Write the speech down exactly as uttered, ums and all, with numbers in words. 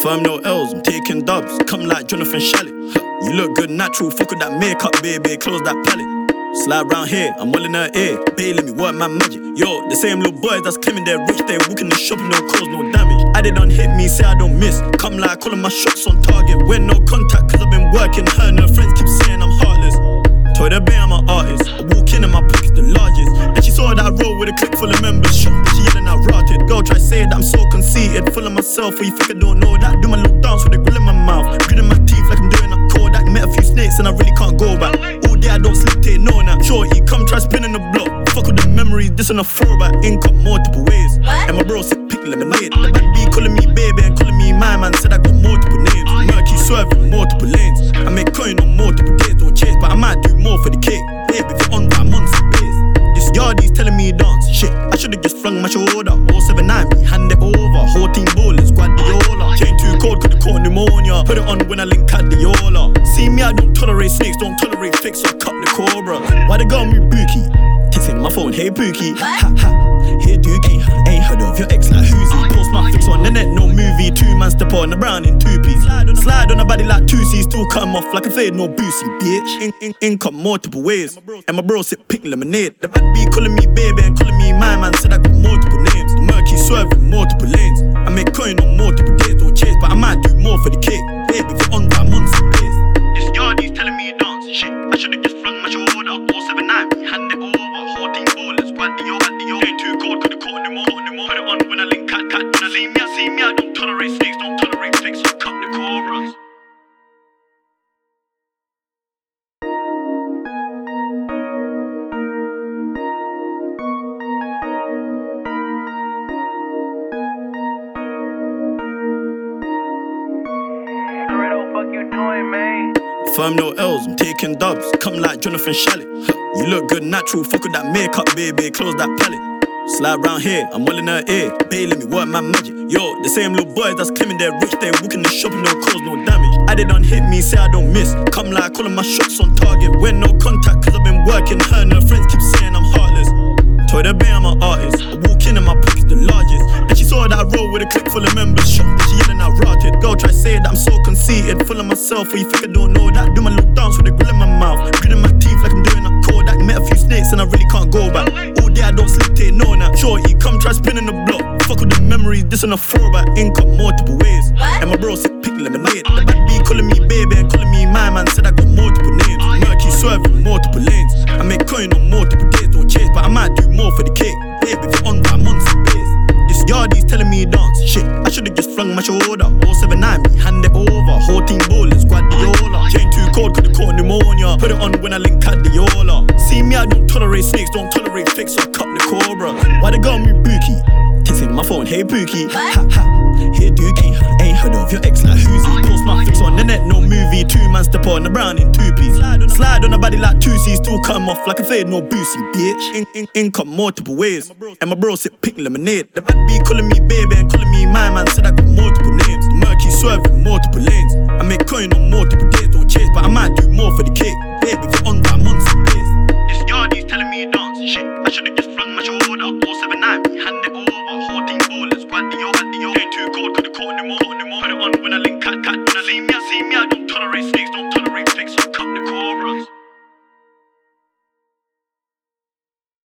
Firm no L's, I'm taking dubs. Come like Jonathan Shalit. You look good natural, fuck with that makeup, baby, close that palette. Slide round here, I'm all in her ear. Babe, let me work my magic. Yo, the same little boys that's claiming they're rich, they walking the shop and no cause, no damage. I did on hit me, say I don't miss. Come like calling my shots on target. When no contact, cause I've been working. Her and her friends keep saying I'm heartless. Told her, babe, I'm an artist. I walk in and my pocket's the largest. And she saw that I roll with a clip full of members. Shocked that she yelling out rotted. Girl try say that I'm so conceited, full of myself. Or you think I don't know that? Do my little dance with a grill in my mouth, gritting my teeth like I'm doing a Kodak. Met a few snakes and I really can't go back. All day I don't sleep, take no nap. Shorty, come try spinning the block. Fuck with the memories, this on a throwback. Income multiple ways. And my bro said pick lemonade. The bad B calling me baby and calling me my man. Said I got multiple names. Murky swerving multiple lanes. I make coin on multiple days. Don't chase, but I might do more for the cake. Babe, if you're on, I'm on some base. This yardie's telling me dance. Shit, I should've just flung my shoulder. oh seven nine, me hand it over. Whole team ballers, Guardiola. Chain too cold, could've caught pneumonia. Put it on when I link Cadiola. See me, I don't tolerate snakes, don't tolerate fakes, so I cut the cobra. Why the girl me bookie? Kissing my phone, hey Pookie. Ha ha, here Dookie. Ain't heard of your ex like who's he? Post my fix on the net, no movie. Two man step on the brown in two piece. Slide on a body like two C's, still come off like a fade, no boosie, bitch. In, in, income multiple ways. And my bro said pink lemonade. The bad B calling me baby and calling me my man. Said I got multiple names. The murky swerving multiple lanes. I make coin on multiple days, don't chase, but I might do more for the cake. Babe, if you're on, I'm on some base. This yardie's telling me dance. Shit, I should've just flung my shoulder. oh seven nine, me hand it over. Whole team ballers, Guardiola. Ain't too cold, could've caught pneumonia. Put it on when I link cat cat. When I see me, I see me, I don't tolerate snakes, don't tolerate fakes, so cut the cobras. Firm no L's, I'm taking dubs. Come like Jonathan Shalit. You look good natural, fuck with that makeup, baby, close that palette. Slide round here, I'm all in her ear. Babe, let me work my magic. Yo, the same little boys that's claiming they're rich, they walking the shop and no cause, no damage. I did on hit me, say I don't miss. Come like calling my shots on target. When no contact, cause I've been working. Her and her friends keep saying I'm heartless. Told her, babe, I'm an artist. I walk in and my pocket's the largest. And she saw that I roll with a clip full of members. Shocked that she yelling out rotted. Girl try say that I'm so conceited, full of myself. Or you think I don't know that? Do my little dance with a grill in my mouth, gritting my teeth like I'm doing a Kodak. Met a few snakes and I really can't go back. All day I don't sleep, take no nap. Shorty, come try spinning the block. Fuck with the memories, this on a throwback. Income multiple ways. And my bro said pick lemonade. The bad B calling me baby and calling me my man. Said I got multiple names. Murky swerving multiple lanes. I make coin on multiple days, don't chase, but I might do more for the cake. Babe, if you're on, I'm on some base. This yardie's telling me dance. Shit, I should've just flung my shoulder. oh seven nine, me hand it over. Whole team ballers, Guardiola. Chain too cold, could've caught pneumonia. Put it on when I link Cadiola. See me, I don't tolerate snakes, don't tolerate fakes, so I cut the cobra. Why the girl me bookie? Kissing my phone, hey Pookie. Ha ha, here Dookie. Ain't heard of your ex like who's he? Post my fix on the net, no movie. Two man step on the brown in two piece. Slide on a body like two C's, still come off like a fade, no boosie, bitch. In, in, income multiple ways. And my bro said pink lemonade. The bad B calling me baby and calling me my man. Said I got multiple names. The murky swerving multiple lanes. I make coin on multiple days, don't chase, but I might do more for the cake. Babe, if you're on, I'm on some base. This yardie's telling me dance. Shit, I should've just flung my shoulder. oh seven nine, me hand it over. Whole team ballers, Guardiola. Ain't too cold, could've caught pneumonia. Put it on when I link cat cat. When I see me, I see me, I don't tolerate